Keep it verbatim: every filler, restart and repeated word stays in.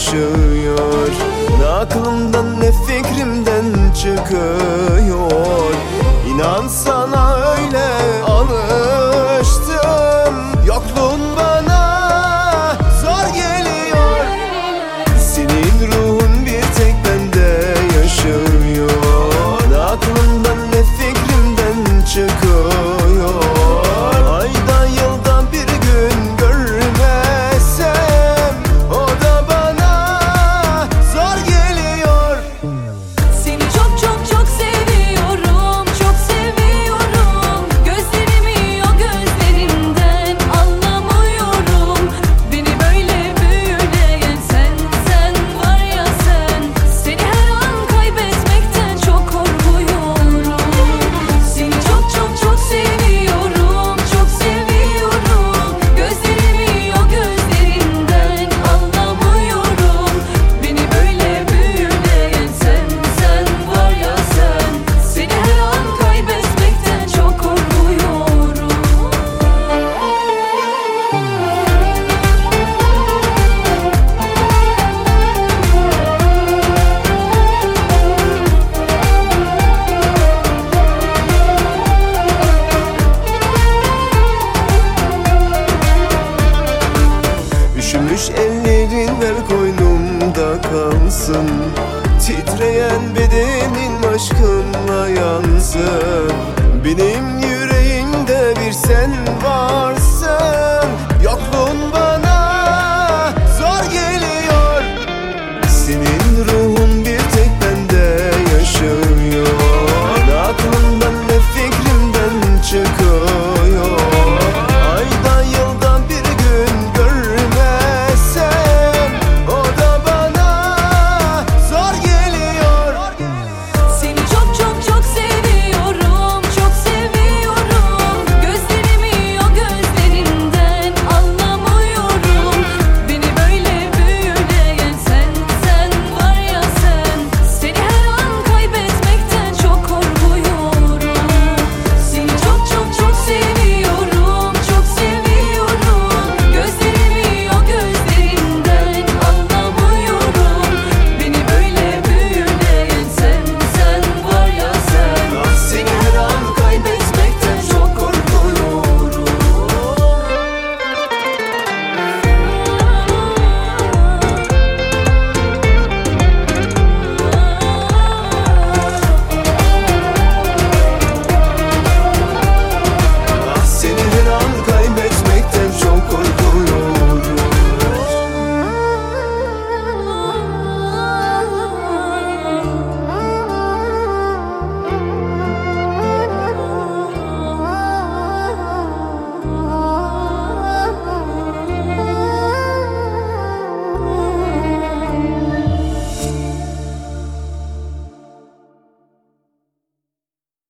yaşıyor. Ne aklımdan ne fikrimden çıkıyor. İnan sana öyle alıştım. Yokluğun bana zor geliyor. Senin ruhun bir tek bende yaşıyor. Ne aklımdan ne fikrimden çıkıyor. Ayda yılda bir gün görmesem o da bana zor geliyor. Seni çok çok çok seviyorum, çok seviyorum. Gözlerimi o gözlerinden anlamıyorum. Beni böyle büyüleyen sen, sen var ya sen. Seni her an kaybetmekten çok korkuyorum. Seni çok çok çok seviyorum, çok seviyorum. Gözlerimi o gözlerinden anlamıyorum. Beni böyle büyüleyen sen, sen var ya sen. Seni her an kaybetmekten çok korkuyorum. Üşümüş ellerin ver koynumda kalsın. Titreyen bedenin aşkınla